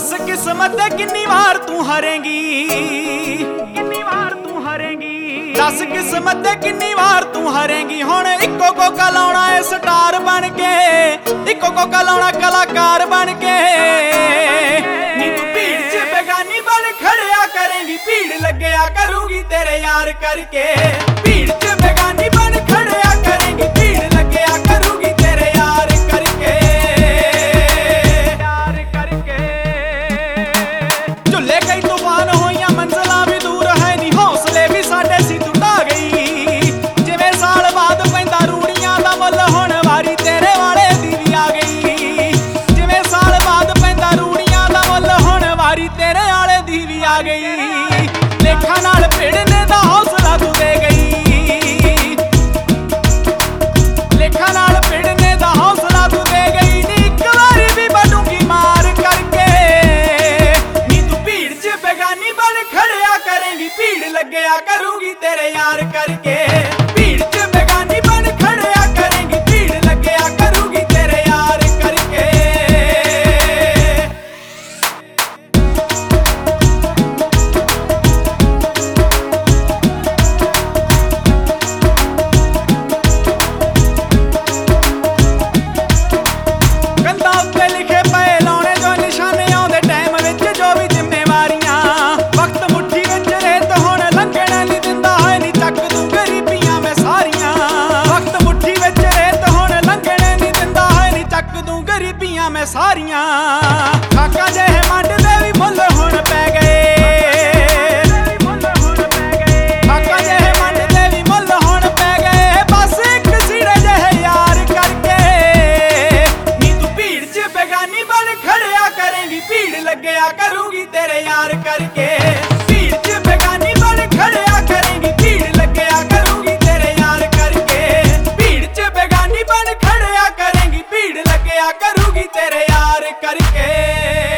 दस किस्मत किन्नी वार तू हारेंगी, किन्नी वार तू हारेंगी। दस किस्मत किन्नी वार तू हारेंगी। हुण इक्को कोका लाउणा है स्टार बन के, इक्को कोका लाउणा कलाकार बन के। नी तू भीड़ च बेगानी बन खड़िया करेंगी, भीड़ लगया करूंगी तेरे यार करके। भीड़ च बेगानी बन खड़िया करेंगी, भीड़ लगया करूंगी तेरे यार करके, यार करके। झुले कई तूफान होइयां मंजिलां भी दूर है नी, हौसले भी साडे सी टुटा गई। जिवें साल बाद पैंदा रूड़ियां दा मुੱਲ हुण वारी तेरे वाले दी भी आ गई। जिवें साल बाद पैंदा रूड़ियां दा मुੱਲ हुण वारी तेरे वाले दी भी आ गई। लेखा नाल भिड़ने दा हौसला तू दे गई, लेखा नाल भिड़ने दा हौसला तू दे गई। नी इक वारी भी बनूंगी मार करके। नी तू भीड़ च बेगानी बन खड़िया करेंगी, भीड़ लगया करूंगी तेरे यार करके। भीड़ च बेगानी बन खड़िया करेंगी, भीड़ लगया करूंगी तेरे यार करके। कंधां उत्ते लिखे पए लाउणे जो निशाने आउंदे टाइम विच जो भी जिम्मेवारियां। वक्त मुट्ठी विच रेत हुण लंघण नहीं दिंदा है नी, चक दूं गरीबियां मैं सारियां। वक्त मुट्ठी विच रेत हुण लंघण नहीं दिंदा है नी, चक दूं गरीबियां मैं सारियां। खाका जेहे मंड दे भी मुੱਲ हुण पै गए, खाका जेहे मंड दे भी मुੱਲ हुण पै गए। बस इक सीड़े जेहे यार करके। नी तू भीड़ च बेगानी बन खड़िया करेंगी, भीड़ लगया करूंगी तेरे यार करके। भीड़ च बेगानी बन खड़िया करेंगी, भीड़ लगया करूंगी तेरे यार करके। भीड़ च बेगानी बन खड़िया करेंगी, भीड़ लगया करूंगी तेरे यार करके।